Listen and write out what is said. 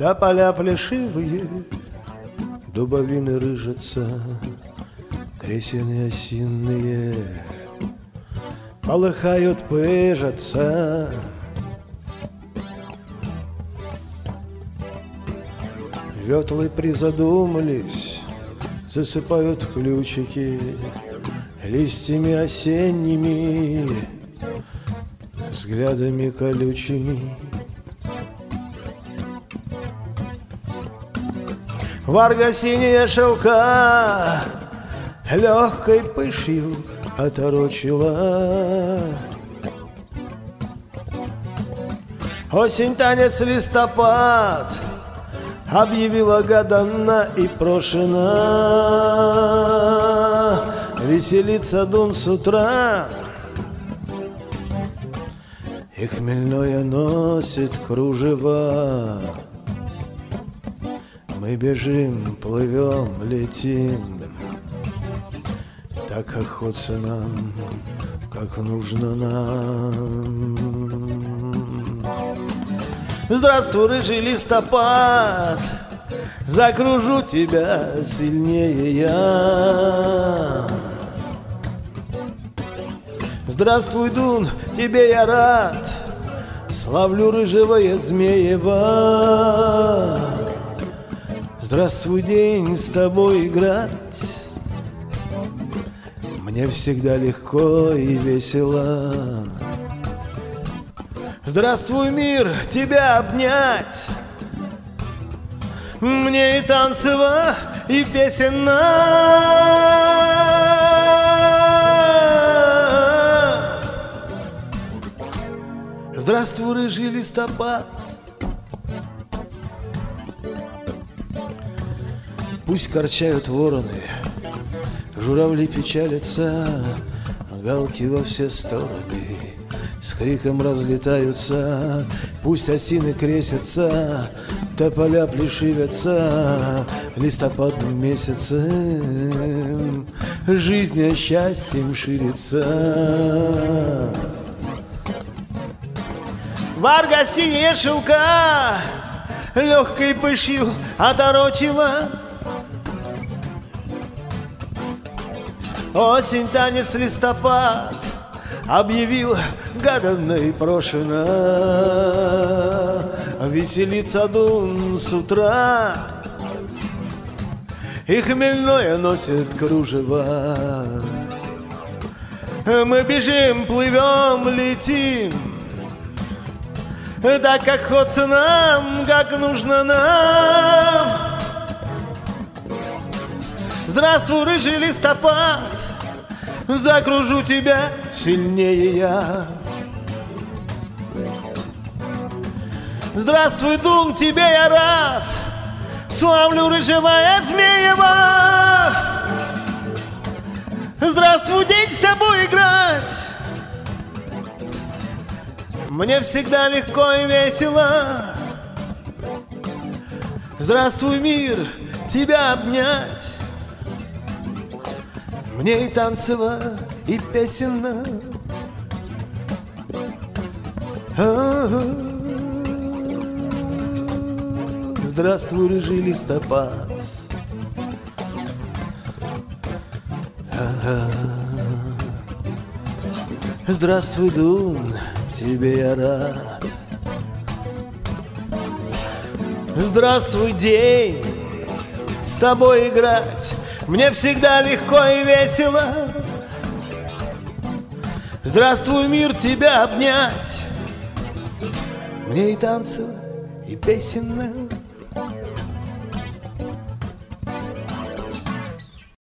Тополя плешивые, дубовины рыжатся, кресины осинные полыхают, пыжатся. Ветлы призадумались, засыпают ключики листьями осенними, взглядами колючими. Варга синяя шелка легкой пышью оторочила. Осень, танец, листопад объявила гаданна и прошена. Веселится дун с утра, и хмельное носит кружева. Мы бежим, плывем, летим, так как хочется нам, как нужно нам. Здравствуй, рыжий листопад, закружу тебя сильнее я. Здравствуй, дун, тебе я рад, славлю рыжего Змеева. Здравствуй, день, с тобой играть мне всегда легко и весело. Здравствуй, мир, тебя обнять мне и танцево, и песенно. Здравствуй, рыжий листопад, пусть корчают вороны, журавли печалятся, галки во все стороны с криком разлетаются. Пусть осины кресятся, тополя плешивятся листопадным месяцем, жизнь счастьем ширится. Варга синяя шелка легкой пышью оторочила. Осень, танец, листопад объявил гаданно и прошена. Веселится дун с утра, и хмельное носит кружева. Мы бежим, плывем, летим, так как хочется нам, как нужно нам. Здравствуй, рыжий листопад, закружу тебя сильнее я. Здравствуй, дун, тебе я рад, славлю рыжего Змеева. Здравствуй, день, с тобой играть мне всегда легко и весело. Здравствуй, мир, тебя обнять мне и танцево, и песенно. Здравствуй, рыжий листопад. Здравствуй, дун, тебе я рад. Здравствуй, день, с тобой играть мне всегда легко и весело. Здравствуй, мир, тебя обнять мне и танцево, и песенно.